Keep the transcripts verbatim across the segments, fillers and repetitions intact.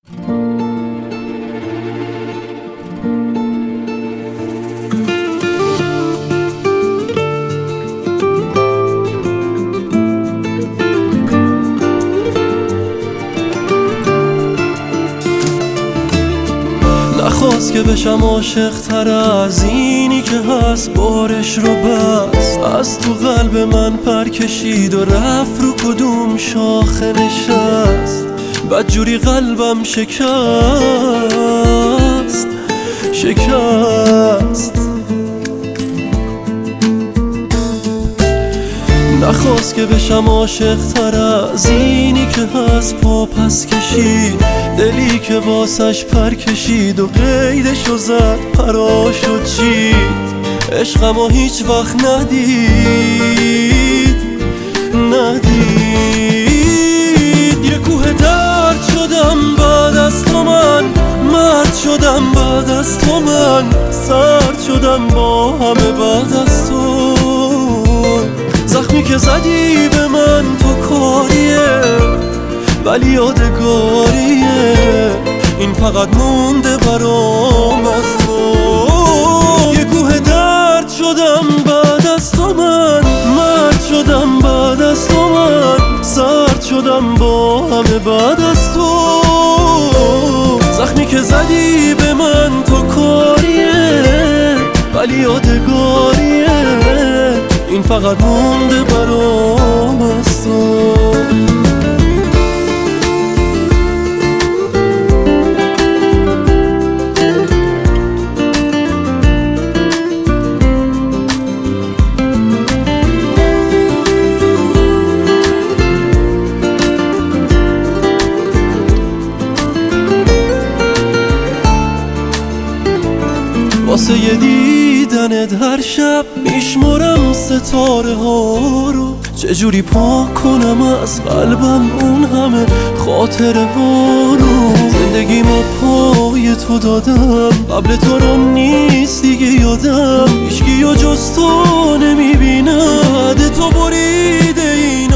نخواست که بشم عاشق تر از اینی که هست، بارش رو بست از تو قلب من پر کشید و رفت رو کدوم شاخه نشست. بدجوری قلبم شکست شکست. نخواست که بشم عاشق تر از اینی که هست، پا پس کشید دلی که واسش پر کشید و قیدشو زد پراشو چید. عشقمو هیچ وقت ندید ندید. یه کوه درد شدم بعد از تو من، مرد شدم بعد از تو من، سرد شدم با همه بعد از تو. زخمی که زدی به من تو کاریه ولی یادگاریه، این فقط مونده برام از تو. یه کوه درد شدم بعد از تو من، مرد شدم بعد از تو من، سرد شدم با همه بعد از تو. زخمی که زدی به من تو کاریه ولی یادگاریه، این فقط مونده برام از تو. واسه یه دیدنت هر شب میشمرم ستاره ها رو، چجوری پاک کنم از قلبم اون همه خاطره ها رو. زندگیمو پای تو دادم، قبل تو رو نیست دیگه یادم، هیچکیو جز تو نمیبیند، تو بریده این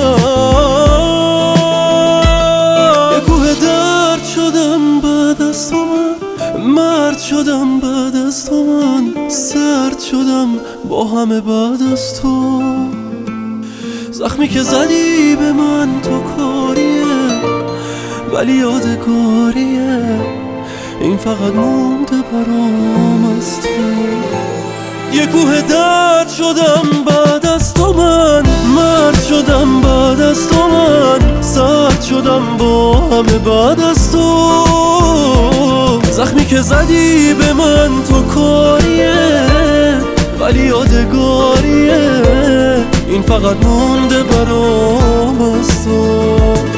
آدم. یه کوه درد شدم بعد از تو من، مرد شدم بعد از تو من، سرد شدم با همه بعد از تو. زخمی که زدی به من تو کاریه ولی یادگاریه، این فقط مونده برام از تو. یه کوه درد شدم بعد از تو من، مرد شدم بعد از تو من، سرد شدم با همه بعد از تو. زخمی که زدی به من تو کاریه ولی یادگاریه، این فقط مونده برام از تو.